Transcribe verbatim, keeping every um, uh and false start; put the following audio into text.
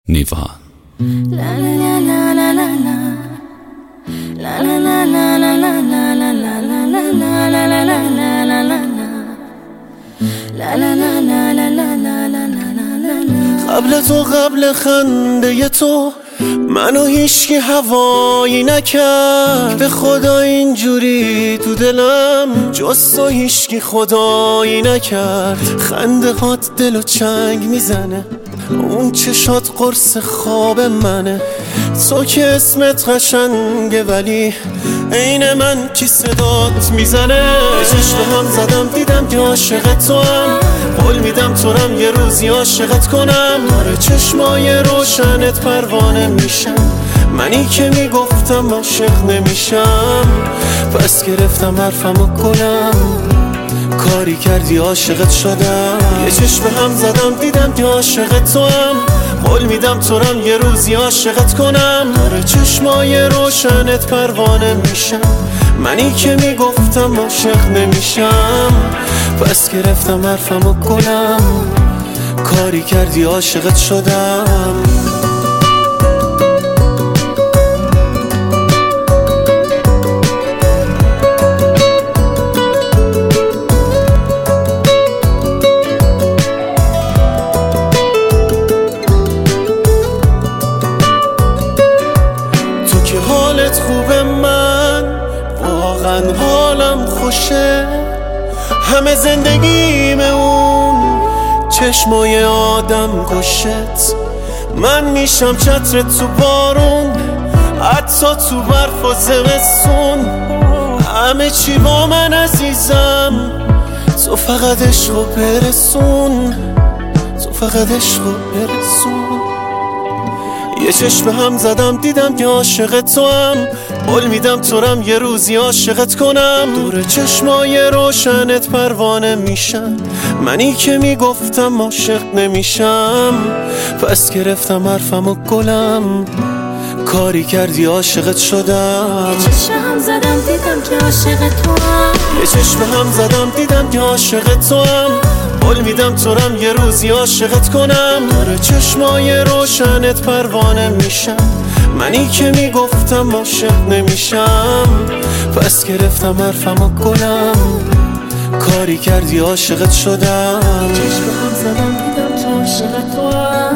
نیوا. قبل تو قبل خنده تو منو هیچکی هوایی نکرد، به خدا اینجوری تو دلم جز تو هیچکی خدایی نکرد. خنده هات دلو چنگ میزنه، اون چشات قرص خواب منه. تو که اسمت قشنگه ولی عین من کی صدات میزنه. چشم هم زدم دیدم که عاشق تو هم، قول میدم تو رم یه روزی عاشقت کنم. آره چشمای روشنت پروانه میشم، منی که میگفتم عاشق نمیشم. پس گرفتم حرفمو کنم، کاری کردی عاشقت شدم. یه چشم هم زدم دیدم که عاشق تو هم، قول میدم تو رم یه روزی عاشقت کنم. آره چشمای روشنت پروانه میشم، منی که میگفتم عاشق نمیشم. پس گرفتم حرفمو کنم، کاری کردی عاشقت شدم. حالت خوبه، من واقعا حالم خوشه. همه زندگیم اون چشمای آدم کشت. من میشم چترت تو بارون، حتی تو برف و زمستون. همه چی با من عزیزم، تو فقط عشقو برسون، تو فقط عشقو برسون. یه چشم هم زدم دیدم که عاشق تو هم، قول میدم تو رم یه روزی عاشقت کنم. دور چشمای روشنت پروانه میشم، منی که میگفتم عاشق نمیشم. پس گرفتم حرفمو گلم، کاری کردی عاشقت شدم. یه چشم هم زدم دیدم که عاشق تو هم، یه چشم هم زدم دیدم که عاشق تو هم، قول میدم تو رم یه روزی عاشقت کنم. آره چشمای روشنت پروانه میشم، منی که میگفتم عاشق نمیشم. پس گرفتم حرفمو گلم، کاری کردی عاشقت شدم. چشم هم زدم دیدم که عاشق تو هم.